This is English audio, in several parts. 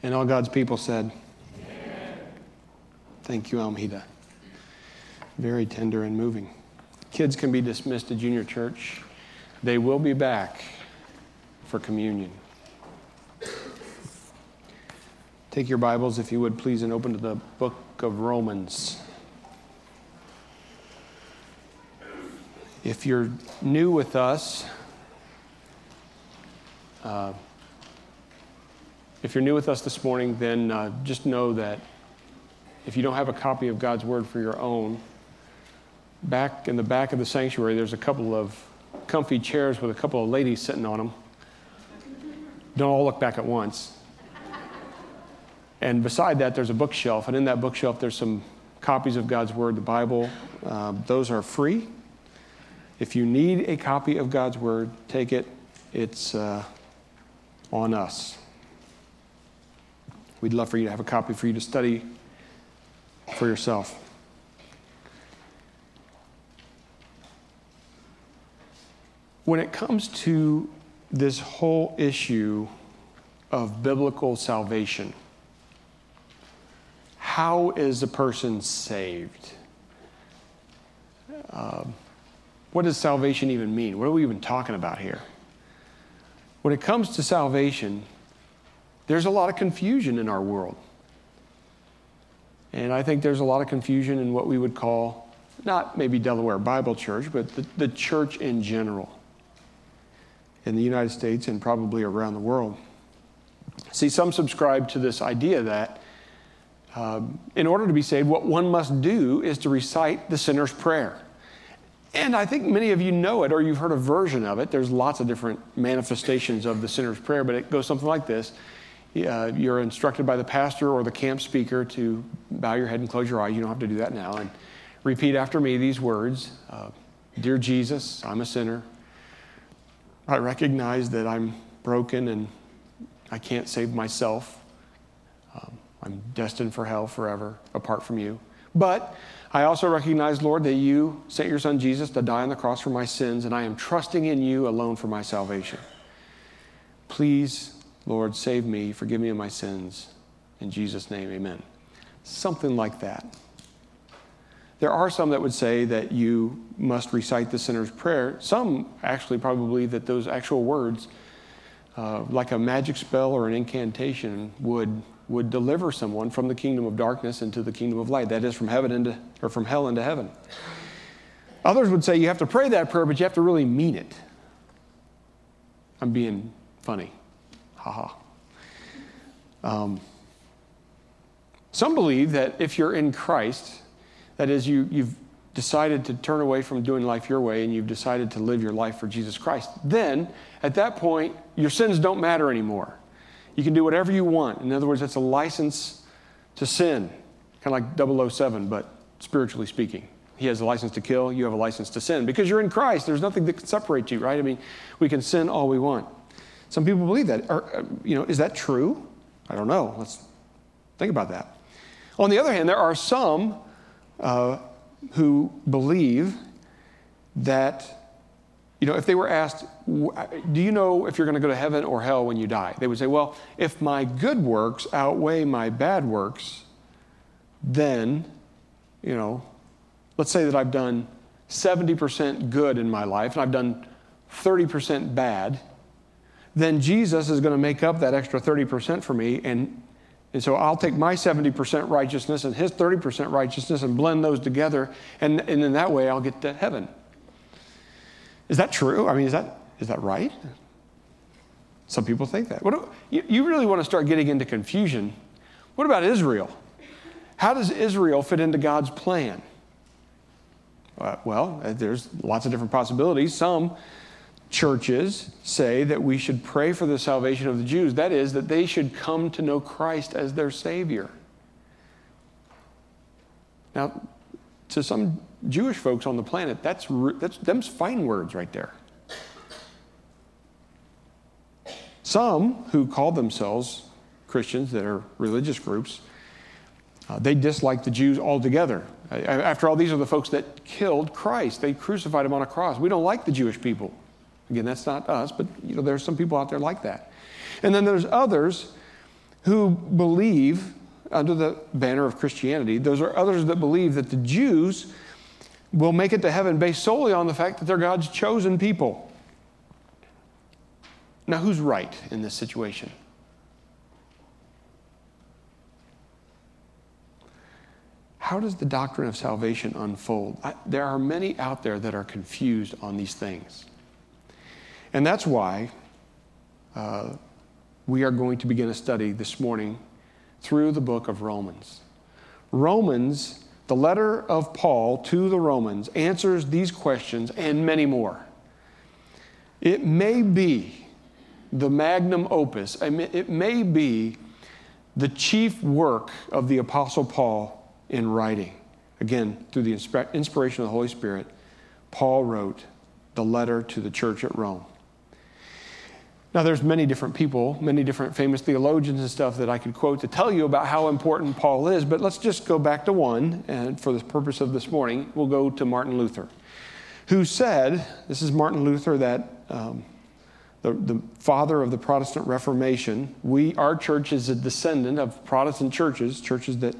And all God's people said, amen. Thank you, Almeda. Very tender and moving. Kids can be dismissed to junior church. They will be back for communion. Take your Bibles, if you would, please, and open to the book of Romans. If you're new with us, this morning, then just know that if you don't have a copy of God's Word for your own, back in the back of the sanctuary, there's a couple of comfy chairs with a couple of ladies sitting on them. Don't all look back at once. And beside that, there's a bookshelf, and in that bookshelf, there's some copies of God's Word, the Bible. Those are free. If you need a copy of God's Word, take it. It's on us. We'd love for you to have a copy for you to study for yourself. When it comes to this whole issue of biblical salvation, how is a person saved? What does salvation even mean? What are we even talking about here? When it comes to salvation, there's a lot of confusion in our world. And I think there's a lot of confusion in what we would call, not maybe Delaware Bible Church, but the church in general in the United States and probably around the world. See, some subscribe to this idea that in order to be saved, what one must do is to recite the sinner's prayer. And I think many of you know it, or you've heard a version of it. There's lots of different manifestations of the sinner's prayer, but it goes something like this. You're instructed by the pastor or the camp speaker to bow your head and close your eyes. You don't have to do that now. And repeat after me these words. Dear Jesus, I'm a sinner. I recognize that I'm broken and I can't save myself. I'm destined for hell forever apart from you. But I also recognize, Lord, that you sent your son Jesus to die on the cross for my sins, and I am trusting in you alone for my salvation. Please, Lord, save me, forgive me of my sins. In Jesus' name, amen. Something like that. There are some that would say that you must recite the sinner's prayer. Some actually probably believe that those actual words, like a magic spell or an incantation, would deliver someone from the kingdom of darkness into the kingdom of light. That is, from hell into heaven. Others would say you have to pray that prayer, but you have to really mean it. I'm being funny. Ha ha. Some believe that if you're in Christ, that is, you've decided to turn away from doing life your way and you've decided to live your life for Jesus Christ, then at that point, your sins don't matter anymore. You can do whatever you want. In other words, it's a license to sin, kind of like 007, but spiritually speaking. He has a license to kill, you have a license to sin. Because you're in Christ, there's nothing that can separate you, right? I mean, we can sin all we want. Some people believe that. Is that true? I don't know. Let's think about that. On the other hand, there are some who believe that, if they were asked, do you know if you're going to go to heaven or hell when you die? They would say, well, if my good works outweigh my bad works, then, let's say that I've done 70% good in my life and I've done 30% bad, then Jesus is going to make up that extra 30% for me, and so I'll take my 70% righteousness and his 30% righteousness and blend those together, and in that way I'll get to heaven. Is that true? I mean, is that right? Some people think that. You really want to start getting into confusion. What about Israel? How does Israel fit into God's plan? Well, there's lots of different possibilities. Some churches say that we should pray for the salvation of the Jews. That is, that they should come to know Christ as their Savior. Now, to some Jewish folks on the planet, that's them's fine words right there. Some who call themselves Christians, that are religious groups, they dislike the Jews altogether. After all, these are the folks that killed Christ. They crucified him on a cross. We don't like the Jewish people. Again, that's not us, but there's some people out there like that. And then there's others who believe under the banner of Christianity. Those are others that believe that the Jews will make it to heaven based solely on the fact that they're God's chosen people. Now, who's right in this situation? How does the doctrine of salvation unfold? There are many out there that are confused on these things. And that's why we are going to begin a study this morning through the book of Romans. Romans, the letter of Paul to the Romans, answers these questions and many more. It may be the magnum opus. It may be the chief work of the Apostle Paul in writing. Again, through the inspiration of the Holy Spirit, Paul wrote the letter to the church at Rome. Now, there's many different people, many different famous theologians and stuff that I could quote to tell you about how important Paul is, but let's just go back to one, and for the purpose of this morning, we'll go to Martin Luther, who said, this is Martin Luther, that the father of the Protestant Reformation. Our church is a descendant of Protestant churches that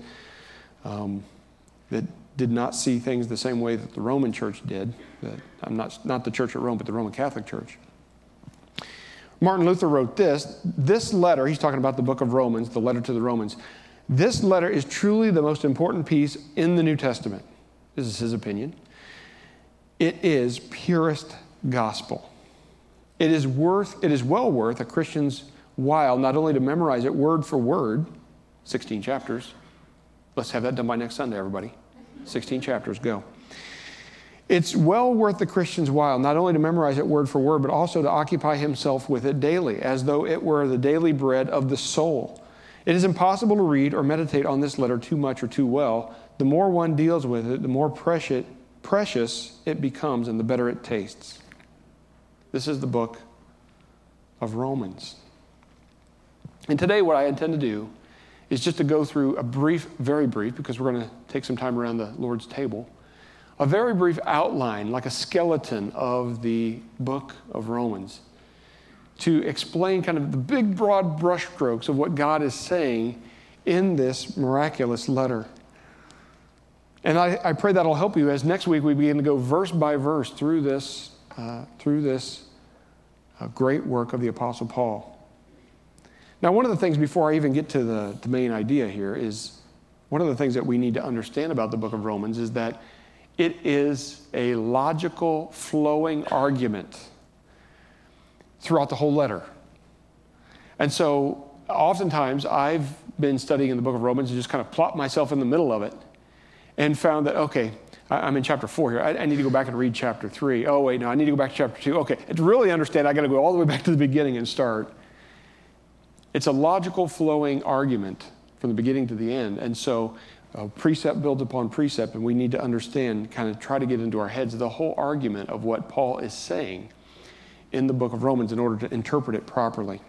did not see things the same way that the Roman Church did. I'm not the church at Rome, but the Roman Catholic Church. Martin Luther wrote this letter, he's talking about the book of Romans, the letter to the Romans. This letter is truly the most important piece in the New Testament. This is his opinion. It is purest gospel. It is well worth a Christian's while not only to memorize it word for word, 16 chapters. Let's have that done by next Sunday, everybody. 16 chapters, go. It's well worth the Christian's while not only to memorize it word for word, but also to occupy himself with it daily, as though it were the daily bread of the soul. It is impossible to read or meditate on this letter too much or too well. The more one deals with it, the more precious it becomes and the better it tastes. This is the book of Romans. And today what I intend to do is just to go through a brief, very brief, because we're going to take some time around the Lord's table, a very brief outline, like a skeleton of the book of Romans, to explain kind of the big, broad brushstrokes of what God is saying in this miraculous letter. And I pray that'll help you as next week we begin to go verse by verse through this great work of the Apostle Paul. Now, one of the things before I even get to the main idea here is one of the things that we need to understand about the book of Romans is that it is a logical, flowing argument throughout the whole letter. And so oftentimes I've been studying in the book of Romans and just kind of plopped myself in the middle of it and found that, okay, I'm in chapter 4 here. I need to go back and read chapter 3. Oh, wait, no, I need to go back to chapter 2. Okay, to really understand, I got to go all the way back to the beginning and start. It's a logical, flowing argument from the beginning to the end. And so precept builds upon precept, and we need to understand, kind of try to get into our heads the whole argument of what Paul is saying in the book of Romans in order to interpret it properly.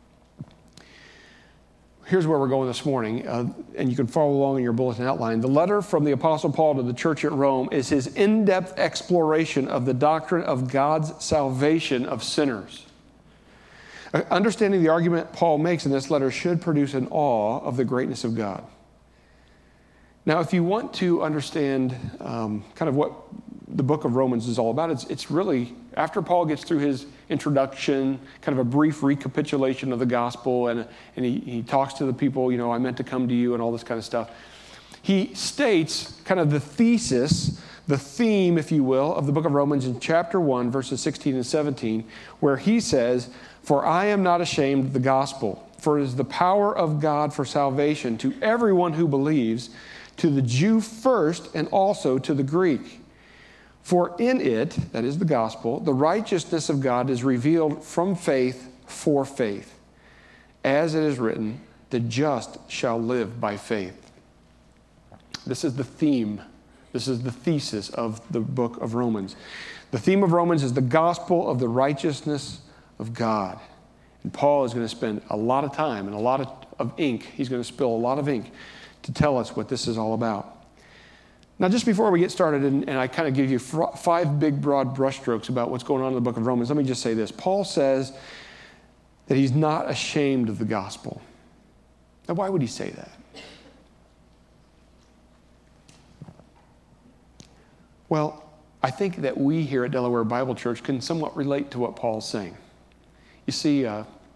Here's where we're going this morning, and you can follow along in your bulletin outline. The letter from the Apostle Paul to the church at Rome is his in-depth exploration of the doctrine of God's salvation of sinners. Understanding the argument Paul makes in this letter should produce an awe of the greatness of God. Now, if you want to understand kind of what the book of Romans is all about, it's really, after Paul gets through his introduction, kind of a brief recapitulation of the gospel, and he talks to the people, I meant to come to you and all this kind of stuff. He states kind of the thesis, the theme, if you will, of the book of Romans in chapter 1, verses 16 and 17, where he says, "For I am not ashamed of the gospel, for it is the power of God for salvation to everyone who believes, to the Jew first and also to the Greek. For in it," that is the gospel, "the righteousness of God is revealed from faith for faith. As it is written, the just shall live by faith." This is the theme. This is the thesis of the book of Romans. The theme of Romans is the gospel of the righteousness of God. And Paul is going to spend a lot of time and a lot of ink. He's going to spill a lot of ink to tell us what this is all about. Now, just before we get started, and I kind of give you 5 big, broad brushstrokes about what's going on in the book of Romans, let me just say this. Paul says that he's not ashamed of the gospel. Now, why would he say that? Well, I think that we here at Delaware Bible Church can somewhat relate to what Paul's saying. You see,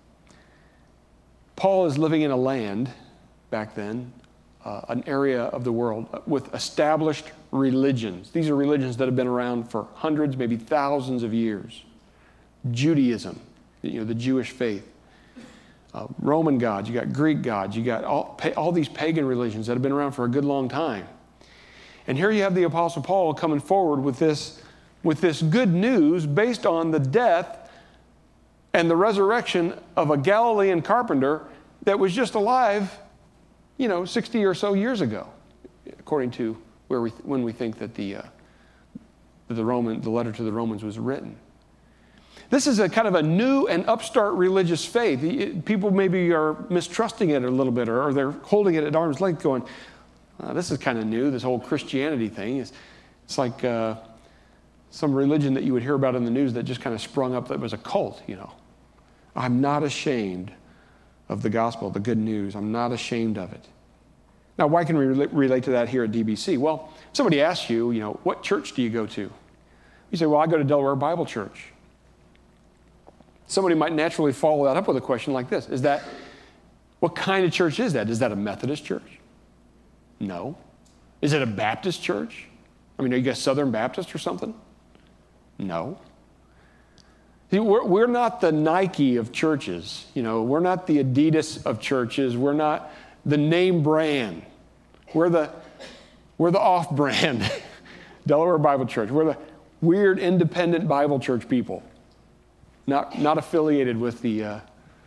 Paul is living in a land back then, an area of the world with established religions. These are religions that have been around for hundreds, maybe thousands of years. Judaism, the Jewish faith. Roman gods, you got Greek gods, you got all these pagan religions that have been around for a good long time. And here you have the Apostle Paul coming forward with this good news based on the death and the resurrection of a Galilean carpenter that was just alive, 60 or so years ago, according to when we think that the letter to the Romans was written. This is a kind of a new and upstart religious faith. People maybe are mistrusting it a little bit, or they're holding it at arm's length going, this is kind of new, this whole Christianity thing. It's like some religion that you would hear about in the news that just kind of sprung up that was a cult, I'm not ashamed of the gospel, the good news. I'm not ashamed of it. Now, why can we relate to that here at DBC? Well, if somebody asks you, what church do you go to? You say, well, I go to Delaware Bible Church. Somebody might naturally follow that up with a question like this. What kind of church is that? Is that a Methodist church? No. Is it a Baptist church? Are you guys Southern Baptist or something? No. See, we're not the Nike of churches. We're not the Adidas of churches. We're not the name brand. We're the off-brand Delaware Bible Church. We're the weird independent Bible church people. Not affiliated with the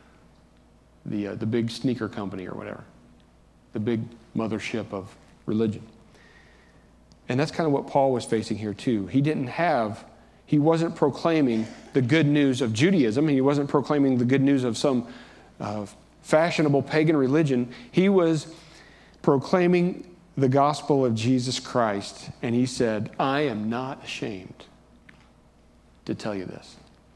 big sneaker company or whatever, the big mothership of religion. And that's kind of what Paul was facing here too. He wasn't proclaiming the good news of Judaism. He wasn't proclaiming the good news of some fashionable pagan religion. He was proclaiming the gospel of Jesus Christ. And he said, I am not ashamed to tell you this.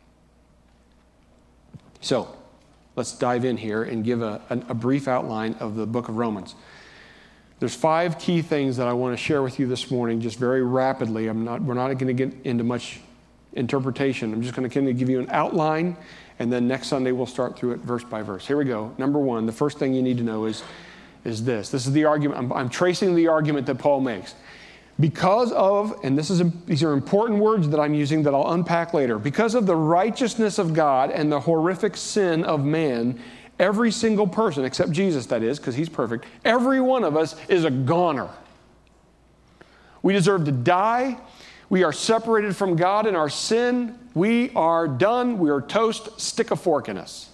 So let's dive in here and give a brief outline of the book of Romans. There's 5 key things that I want to share with you this morning, just very rapidly. We're not going to get into much interpretation. I'm just going to kind of give you an outline, and then next Sunday we'll start through it verse by verse. Here we go. Number 1, the first thing you need to know is this. This is the argument. I'm tracing the argument that Paul makes. Because of, and these are important words that I'm using that I'll unpack later, because of the righteousness of God and the horrific sin of man, every single person, except Jesus that is, because he's perfect, every one of us is a goner. We deserve to die. We are separated from God in our sin. We are done. We are toast. Stick a fork in us.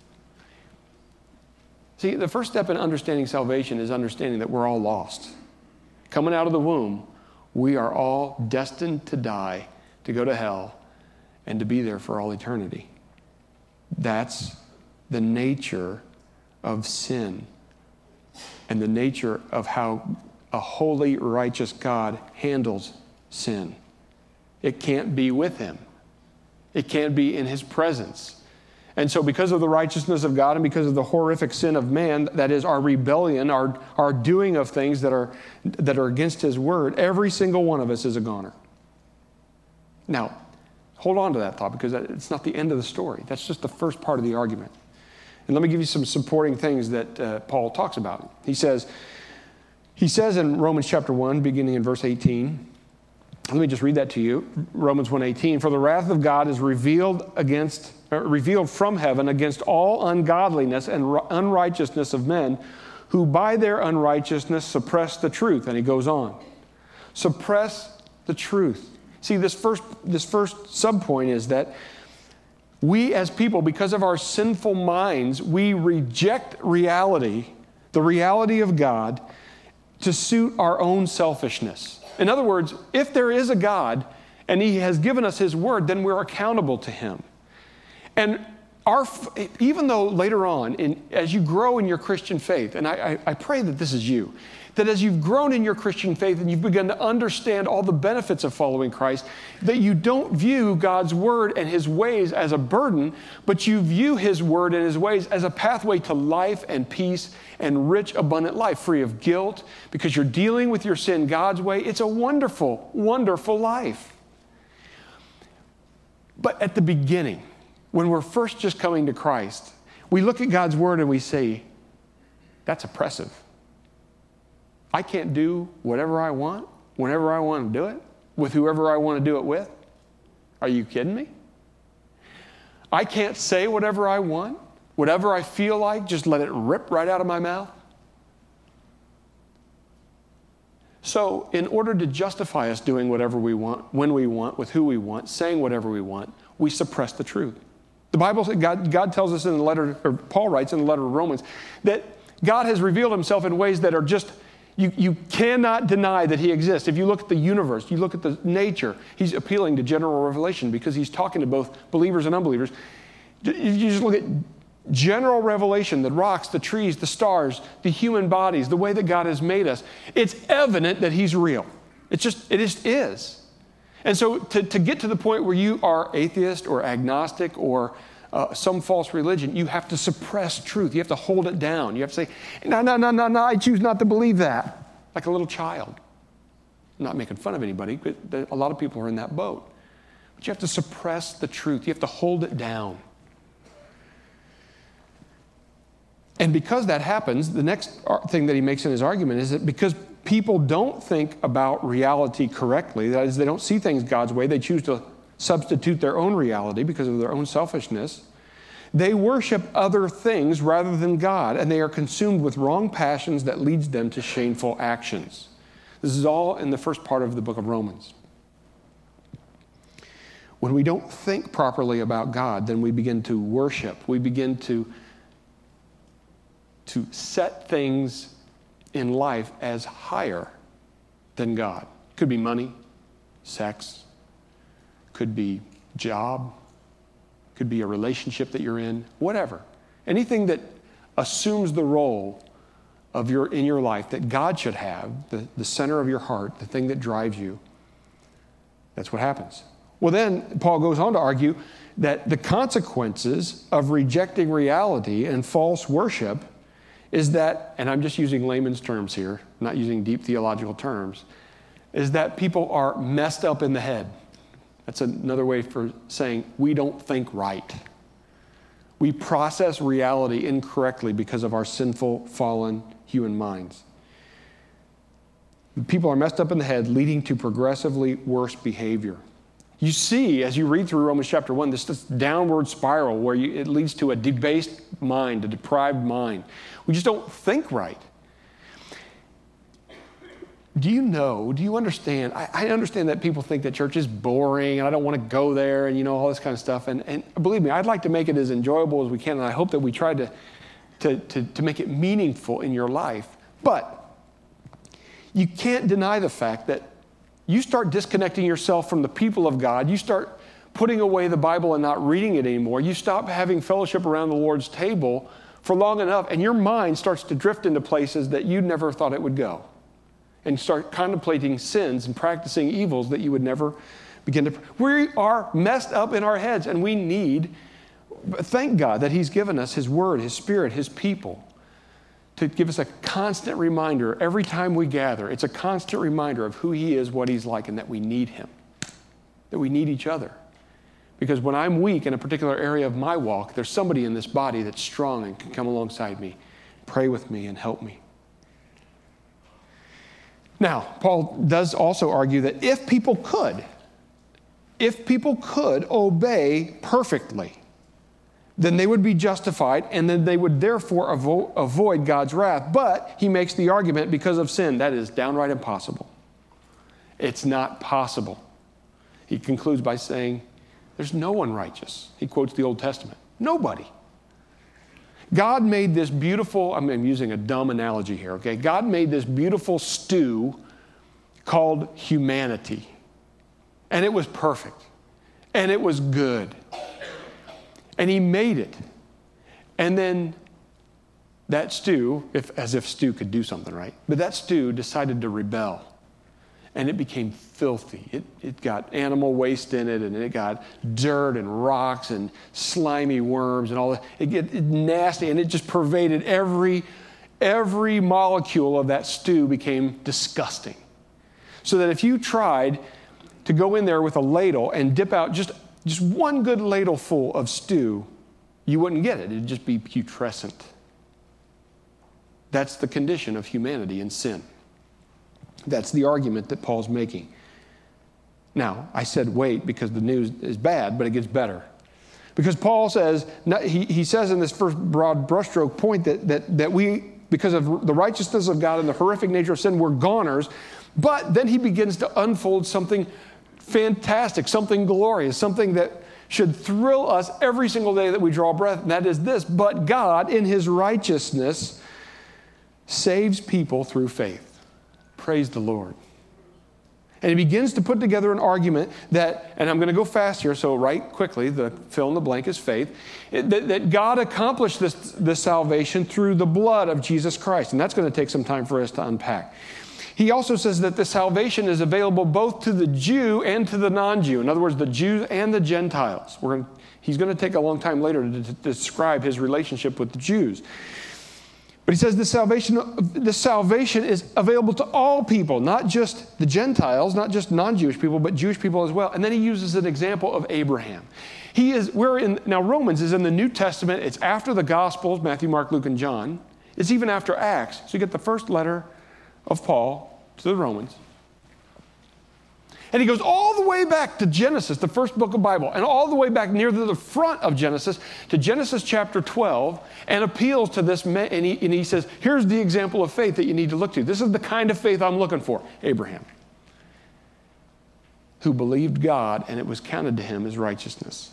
See, the first step in understanding salvation is understanding that we're all lost. Coming out of the womb, we are all destined to die, to go to hell, and to be there for all eternity. That's the nature of sin and the nature of how a holy, righteous God handles sin. It can't be with him. It can't be in his presence. And so because of the righteousness of God and because of the horrific sin of man, that is our rebellion, our doing of things that are against his word, every single one of us is a goner. Now, hold on to that thought because it's not the end of the story. That's just the first part of the argument. And let me give you some supporting things that Paul talks about. He says in Romans chapter 1, beginning in verse 18, let me just read that to you. Romans 1:18, for the wrath of God is revealed from heaven against all ungodliness and unrighteousness of men who by their unrighteousness suppress the truth. And he goes on. Suppress the truth. See, this first subpoint is that we as people, because of our sinful minds, we reject reality, the reality of God, to suit our own selfishness. In other words, if there is a God and he has given us his word, then we're accountable to him. And Even though later on, as you grow in your Christian faith, and I pray that this is you, that as you've grown in your Christian faith and you've begun to understand all the benefits of following Christ, that you don't view God's word and his ways as a burden, but you view his word and his ways as a pathway to life and peace and rich, abundant life, free of guilt, because you're dealing with your sin God's way. It's a wonderful, wonderful life. But at the beginning, when we're first just coming to Christ, we look at God's word and we say, that's oppressive. I can't do whatever I want, whenever I want to do it, with whoever I want to do it with. Are you kidding me? I can't say whatever I want, whatever I feel like, just let it rip right out of my mouth. So in order to justify us doing whatever we want, when we want, with who we want, saying whatever we want, we suppress the truth. The Bible, God tells us in the letter, or Paul writes in the letter of Romans, that God has revealed himself in ways that are just, you cannot deny that he exists. If you look at the universe, you look at the nature, he's appealing to general revelation because he's talking to both believers and unbelievers. You just look at general revelation, the rocks, the trees, the stars, the human bodies, the way that God has made us. It's evident that he's real. It just is. And so to get to the point where you are atheist or agnostic or some false religion, you have to suppress truth. You have to hold it down. You have to say, no, I choose not to believe that. Like a little child. I'm not making fun of anybody, but a lot of people are in that boat. But you have to suppress the truth. You have to hold it down. And because that happens, the next thing that he makes in his argument is that because people don't think about reality correctly, that is, they don't see things God's way, they choose to substitute their own reality because of their own selfishness. They worship other things rather than God, and they are consumed with wrong passions that leads them to shameful actions. This is all in the first part of the book of Romans. When we don't think properly about God, then we begin to worship. We begin to set things in life as higher than God. Could be money, sex, could be job, could be a relationship that you're in, whatever. Anything that assumes the role of in your life that God should have, the center of your heart, the thing that drives you, that's what happens. Well, then Paul goes on to argue that the consequences of rejecting reality and false worship is that, and I'm just using layman's terms here, not using deep theological terms, is that people are messed up in the head. That's another way for saying we don't think right. We process reality incorrectly because of our sinful, fallen human minds. People are messed up in the head, leading to progressively worse behavior. You see, as you read through Romans chapter 1, this downward spiral where it leads to a debased mind, a deprived mind. We just don't think right. Do you understand? I understand that people think that church is boring and I don't want to go there and all this kind of stuff. And believe me, I'd like to make it as enjoyable as we can, and I hope that we try to make it meaningful in your life. But you can't deny the fact that you start disconnecting yourself from the people of God. You start putting away the Bible and not reading it anymore. You stop having fellowship around the Lord's table for long enough, and your mind starts to drift into places that you never thought it would go. And start contemplating sins and practicing evils that you would never begin to. We are messed up in our heads, and we need, thank God that he's given us his word, his spirit, his people, to give us a constant reminder every time we gather. It's a constant reminder of who he is, what he's like, and that we need him, that we need each other. Because when I'm weak in a particular area of my walk, there's somebody in this body that's strong and can come alongside me, pray with me, and help me. Now, Paul does also argue that if people could obey perfectly, then they would be justified, and then they would therefore avoid God's wrath. But he makes the argument because of sin, that is downright impossible. It's not possible. He concludes by saying, there's no one righteous. He quotes the Old Testament. Nobody. God made this beautiful, I'm using a dumb analogy here, okay? God made this beautiful stew called humanity. And it was perfect. And it was good. And he made it. And then that stew, as if stew could do something, right? But that stew decided to rebel. And it became filthy. It got animal waste in it, and it got dirt and rocks and slimy worms and all that. It got nasty, and it just pervaded every molecule of that stew became disgusting. So that if you tried to go in there with a ladle and dip out just one good ladle full of stew, you wouldn't get it. It'd just be putrescent. That's the condition of humanity in sin. That's the argument that Paul's making. Now, I said wait because the news is bad, but it gets better. Because Paul says, he says in this first broad brushstroke point that we, because of the righteousness of God and the horrific nature of sin, we're goners. But then he begins to unfold something fantastic, something glorious, something that should thrill us every single day that we draw breath. And that is this: but God, in his righteousness, saves people through faith. Praise the Lord. And he begins to put together an argument that, and I'm going to go fast here, so write quickly, the fill in the blank is faith, that God accomplished this salvation through the blood of Jesus Christ. And that's going to take some time for us to unpack. He also says that the salvation is available both to the Jew and to the non-Jew. In other words, the Jews and the Gentiles. He's going to take a long time later to describe his relationship with the Jews. But he says this salvation is available to all people, not just the Gentiles, not just non-Jewish people, but Jewish people as well. And then he uses an example of Abraham. Now Romans is in the New Testament. It's after the Gospels, Matthew, Mark, Luke, and John. It's even after Acts. So you get the first letter of Paul to the Romans. And he goes all the way back to Genesis, the first book of the Bible, and all the way back near the front of Genesis to Genesis chapter 12, and appeals to this man. And he says, here's the example of faith that you need to look to. This is the kind of faith I'm looking for. Abraham, who believed God, and it was counted to him as righteousness.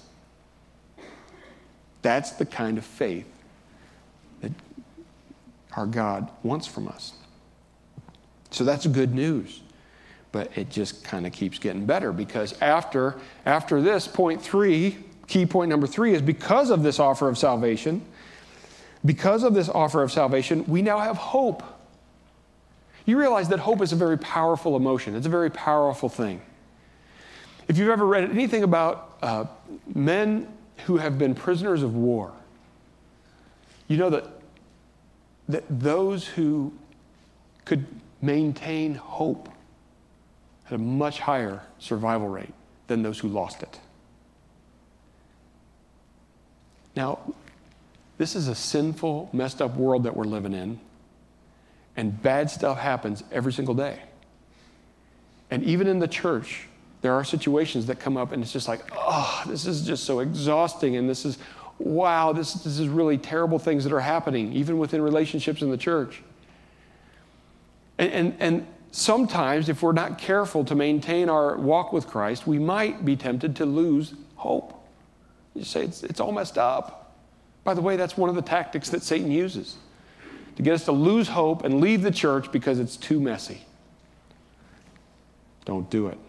That's the kind of faith that our God wants from us. So that's good news. But it just kind of keeps getting better, because after this, point 3, key point number 3 is because of this offer of salvation, we now have hope. You realize that hope is a very powerful emotion. It's a very powerful thing. If you've ever read anything about men who have been prisoners of war, you know that those who could maintain hope had a much higher survival rate than those who lost it. Now, this is a sinful, messed up world that we're living in, and bad stuff happens every single day. And even in the church, there are situations that come up, and it's just like, oh, this is just so exhausting, and this is really terrible things that are happening, even within relationships in the church. And sometimes, if we're not careful to maintain our walk with Christ, we might be tempted to lose hope. You say, it's all messed up. By the way, that's one of the tactics that Satan uses, to get us to lose hope and leave the church because it's too messy. Don't do it.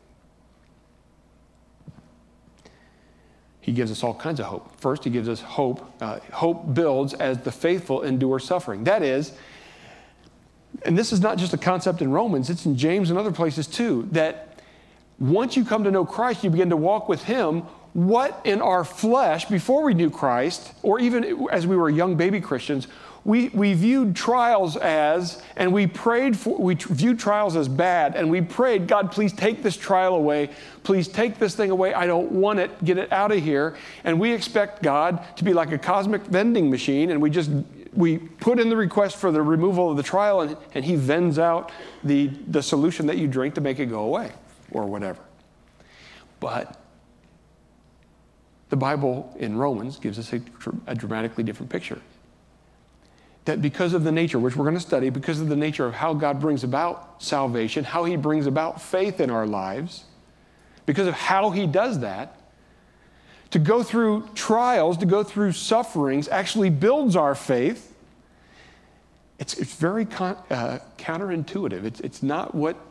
He gives us all kinds of hope. First, he gives us hope. Hope builds as the faithful endure suffering. That is, and this is not just a concept in Romans, it's in James and other places too, that once you come to know Christ, you begin to walk with him. What in our flesh, before we knew Christ, or even as we were young baby Christians, we viewed trials as, and we viewed trials as bad, and we prayed, God, please take this trial away. Please take this thing away. I don't want it. Get it out of here. And we expect God to be like a cosmic vending machine, and we put in the request for the removal of the trial, and he vends out the solution that you drink to make it go away, or whatever. But the Bible in Romans gives us a dramatically different picture. That because of the nature, which we're going to study, because of the nature of how God brings about salvation, how he brings about faith in our lives, because of how he does that, to go through trials, to go through sufferings, actually builds our faith. It's very counterintuitive. It's not what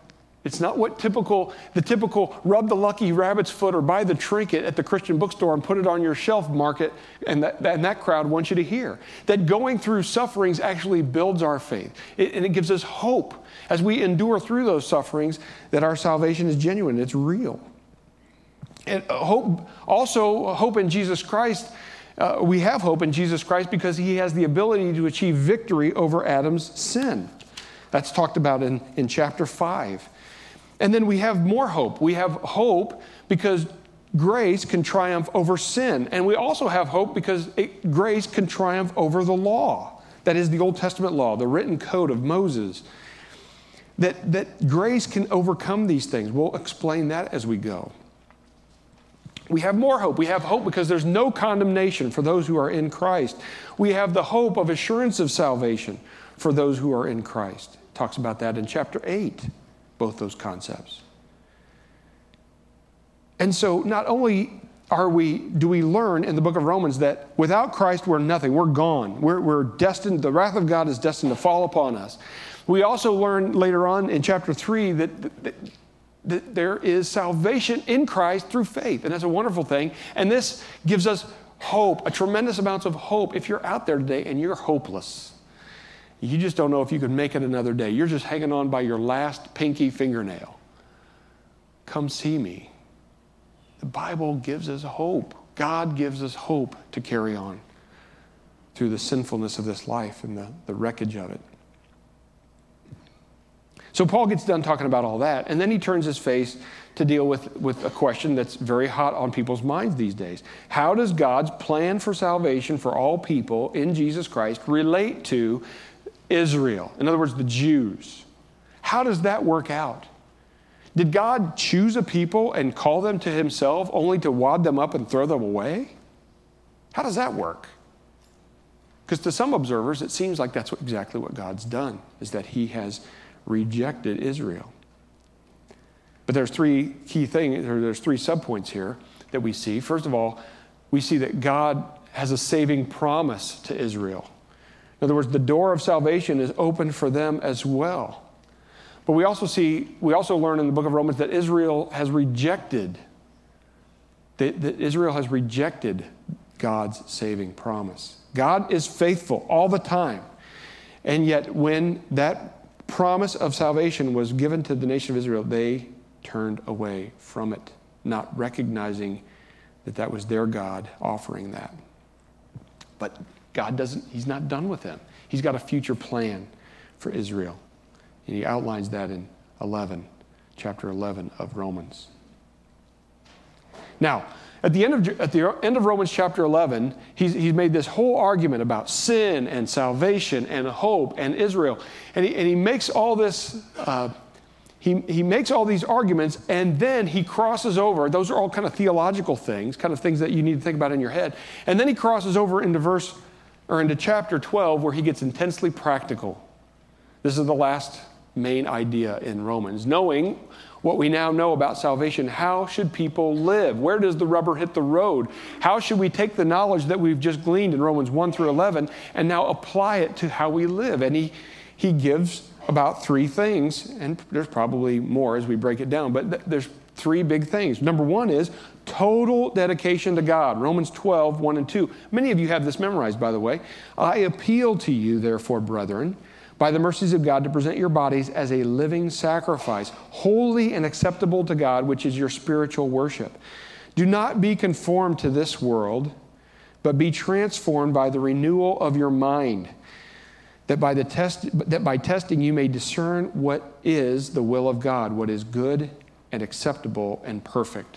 It's not what the typical rub the lucky rabbit's foot or buy the trinket at the Christian bookstore and put it on your shelf market and that crowd wants you to hear. That going through sufferings actually builds our faith. And it gives us hope as we endure through those sufferings that our salvation is genuine, it's real. And hope in Jesus Christ. We have hope in Jesus Christ because he has the ability to achieve victory over Adam's sin. That's talked about in chapter 5. And then we have more hope. We have hope because grace can triumph over sin. And we also have hope because grace can triumph over the law. That is the Old Testament law, the written code of Moses. That grace can overcome these things. We'll explain that as we go. We have more hope. We have hope because there's no condemnation for those who are in Christ. We have the hope of assurance of salvation for those who are in Christ. It talks about that in chapter 8. Both those concepts. And so not only do we learn in the book of Romans that without Christ we're nothing, we're gone. We're destined, the wrath of God is destined to fall upon us. We also learn later on in chapter 3 that there is salvation in Christ through faith. And that's a wonderful thing. And this gives us hope, a tremendous amount of hope. If you're out there today and you're hopeless, you just don't know if you could make it another day. You're just hanging on by your last pinky fingernail. Come see me. The Bible gives us hope. God gives us hope to carry on through the sinfulness of this life and the wreckage of it. So Paul gets done talking about all that, and then he turns his face to deal with a question that's very hot on people's minds these days. How does God's plan for salvation for all people in Jesus Christ relate to Israel? In other words, the Jews. How does that work out? Did God choose a people and call them to himself only to wad them up and throw them away? How does that work? Because to some observers, it seems like that's exactly what God's done, is that he has rejected Israel. But there's three key things, or there's three subpoints here that we see. First of all, we see that God has a saving promise to Israel. In other words, the door of salvation is open for them as well. But we also learn in the book of Romans that Israel has rejected God's saving promise. God is faithful all the time. And yet when that promise of salvation was given to the nation of Israel, they turned away from it, not recognizing that was their God offering that. But he's not done with them. He's got a future plan for Israel. And he outlines that in chapter 11 of Romans. Now, at the end of Romans chapter 11, he's made this whole argument about sin and salvation and hope and Israel. And he makes all this, he makes all these arguments, and then he crosses over. Those are all kind of theological things, kind of things that you need to think about in your head. And then he crosses over into chapter 12, where he gets intensely practical. This is the last main idea in Romans. Knowing what we now know about salvation, how should people live? Where does the rubber hit the road? How should we take the knowledge that we've just gleaned in Romans 1 through 11 and now apply it to how we live? And he gives about three things, and there's probably more as we break it down, but there's three big things. Number one is total dedication to God. Romans 12, 1 and 2. Many of you have this memorized, by the way. I appeal to you, therefore, brethren, by the mercies of God, to present your bodies as a living sacrifice, holy and acceptable to God, which is your spiritual worship. Do not be conformed to this world, but be transformed by the renewal of your mind, that by testing you may discern what is the will of God, what is good and acceptable and perfect.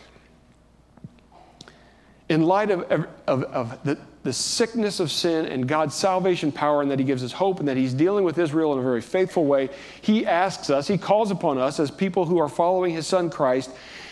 In light of the sickness of sin and God's salvation power, and that he gives us hope, and that he's dealing with Israel in a very faithful way, he calls upon us as people who are following his son Christ.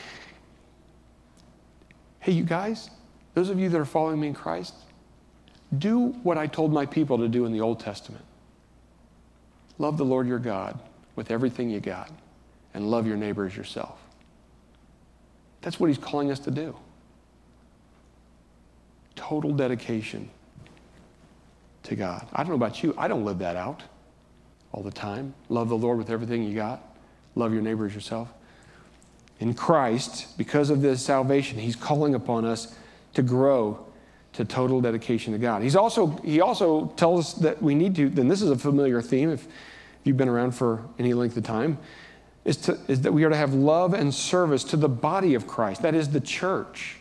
Hey, you guys, those of you that are following me in Christ, do what I told my people to do in the Old Testament. Love the Lord your God with everything you got, and love your neighbor as yourself. That's what he's calling us to do. Total dedication to God. I don't know about you. I don't live that out all the time. Love the Lord with everything you got. love your neighbor as yourself. In Christ, because of this salvation, he's calling upon us to grow to total dedication to God. He also tells us that we need to, and this is a familiar theme if you've been around for any length of time, is that we are to have love and service to the body of Christ, that is the church.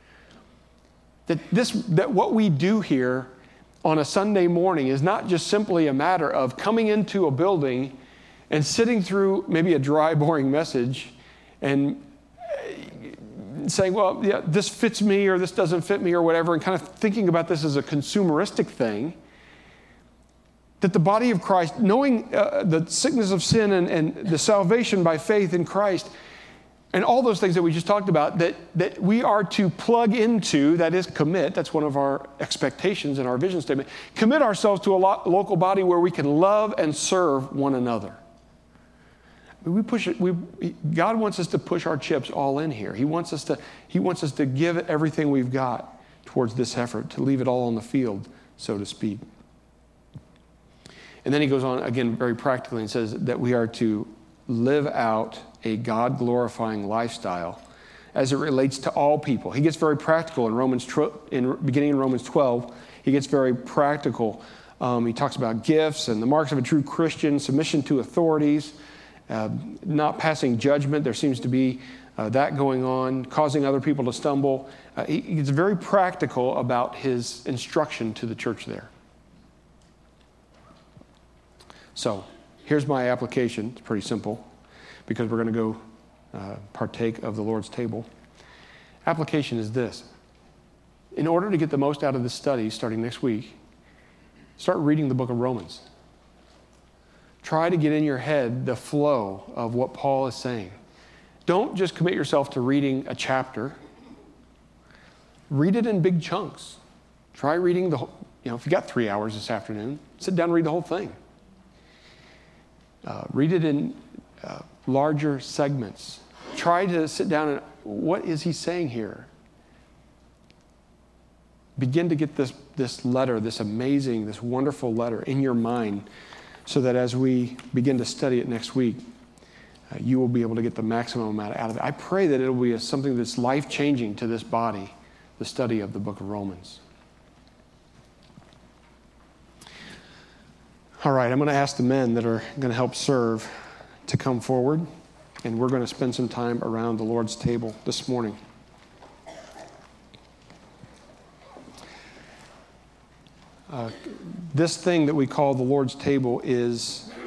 That what we do here on a Sunday morning is not just simply a matter of coming into a building and sitting through maybe a dry, boring message and saying, well, yeah, this fits me or this doesn't fit me or whatever, and kind of thinking about this as a consumeristic thing. That the body of Christ, knowing the sickness of sin and the salvation by faith in Christ, and all those things that we just talked about, that we are to plug into, that is commit, that's one of our expectations in our vision statement, commit ourselves to a local body where we can love and serve one another. We push it. God wants us to push our chips all in here. He wants us to give everything we've got towards this effort, to leave it all on the field, so to speak. And then he goes on again very practically and says that we are to live out a God-glorifying lifestyle as it relates to all people. He gets very practical beginning in Romans 12. He gets very practical. He talks about gifts and the marks of a true Christian, submission to authorities, not passing judgment. There seems to be that going on, causing other people to stumble. He gets very practical about his instruction to the church there. So here's my application. It's pretty simple because we're going to go partake of the Lord's table. Application is this. In order to get the most out of this study starting next week, start reading the book of Romans. Try to get in your head the flow of what Paul is saying. Don't just commit yourself to reading a chapter. Read it in big chunks. Try reading the whole, if you got 3 hours this afternoon, sit down and read the whole thing. Read it in larger segments. Try to sit down and, what is he saying here? Begin to get this letter, this amazing, this wonderful letter in your mind so that as we begin to study it next week, you will be able to get the maximum amount out of it. I pray that it will be something that's life-changing to this body, the study of the book of Romans. All right, I'm going to ask the men that are going to help serve to come forward, and we're going to spend some time around the Lord's table this morning. This thing that we call the Lord's table is